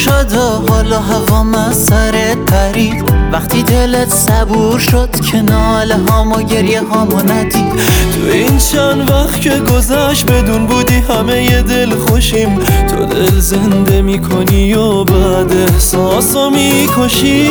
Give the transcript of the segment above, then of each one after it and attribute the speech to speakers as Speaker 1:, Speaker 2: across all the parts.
Speaker 1: شد و حالا هوام از سرت پرید. وقتی دلت صبور شد که ناله هام و گریه هامو ندید.
Speaker 2: تو این چند وقت که گذشت بدون بودی همه ی دل خوشیم. تو دل زنده میکنی و بعد احساسو میکشی.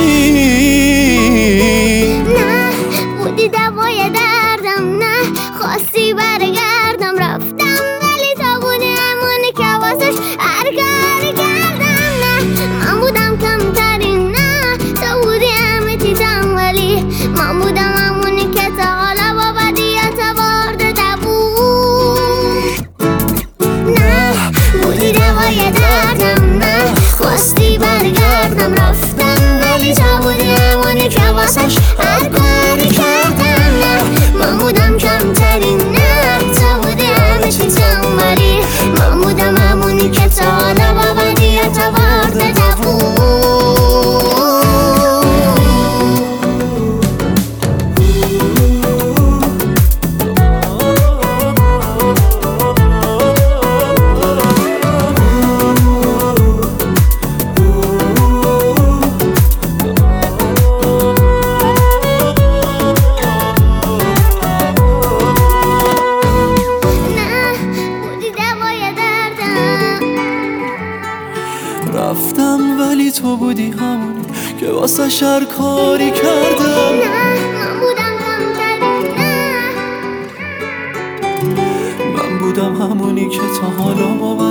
Speaker 3: نه بودی دوای دردم، نه خواستی برگردم. رفتم ولی تا بودی همونی که واسش هر کاری کردم. نه من بودم کمترین، نه تو بودی همه چیزم، ولی من بودم همونی که تا حالا با بدیت آورده بود. نه بودی دوای دردم، نه خواستی برگردم. رفتم ولی تو بودی همونی که واسش هر کاری کردم. نه من بودم کمترین، نه تو بودی همه چیزم، ولی من بودم همونی که تا حالا با بدیت آورده بود.
Speaker 2: رفتم ولی تو بودی همونی که واسه شر کاری کردم.
Speaker 3: نه من بودم کمترین، نه
Speaker 2: من بودم همونی که تا حالا با